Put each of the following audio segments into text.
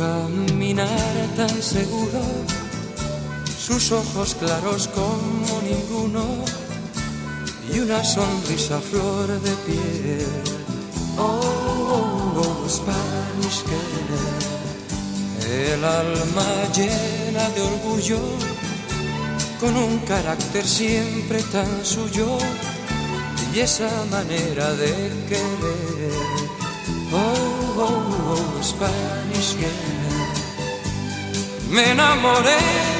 caminar tan seguro, sus ojos claros como ninguno y una sonrisa flor de piel. Oh, Spanish girl, el alma llena de orgullo, con un carácter siempre tan suyo y esa manera de querer. Oh, Spanish girl, me enamoré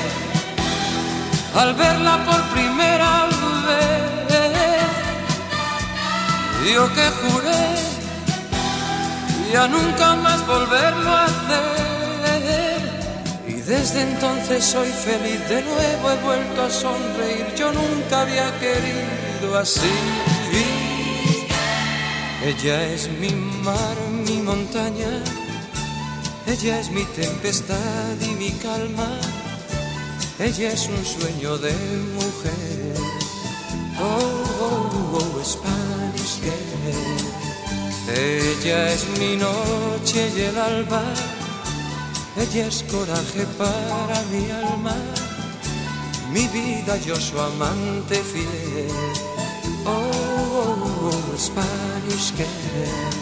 al verla por primera vez. Yo que juré ya nunca más volverlo a hacer, y desde entonces soy feliz de nuevo, he vuelto a sonreír. Yo nunca había querido así. Ella es mi mar, mi montaña, ella es mi tempestad y mi calma, ella es un sueño de mujer. Oh, Spanish girl, ella es mi noche y el alba, ella es coraje para mi alma, mi vida, yo su amante fiel. Oh, Spanish girl.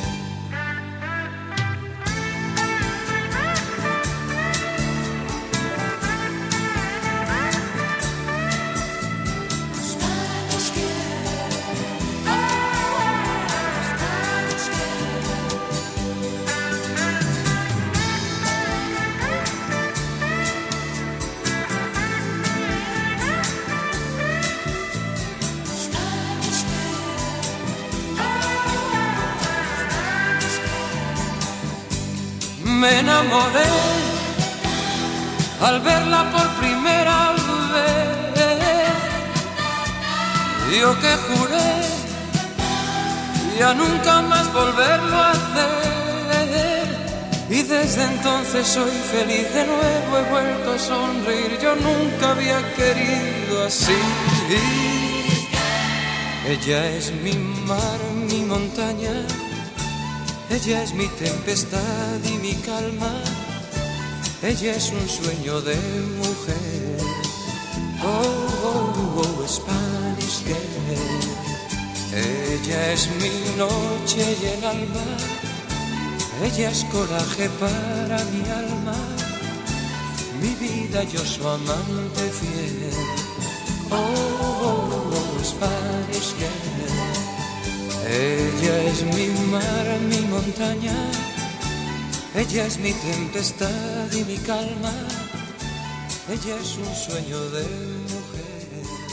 Me enamoré al verla por primera vez. Yo que juré ya nunca más volverlo a hacer, y desde entonces soy feliz de nuevo, he vuelto a sonreír. Yo nunca había querido así. Ella es mi mar, mi montaña, ella es mi tempestad y mi calma, ella es un sueño de mujer. Oh, Spanish girl, ella es mi noche y el alma, ella es coraje para mi alma, mi vida, yo su amante fiel. Oh, Spanish girl, ella es mi mar, mi montaña, ella es mi tempestad y mi calma, ella es un sueño de mujer.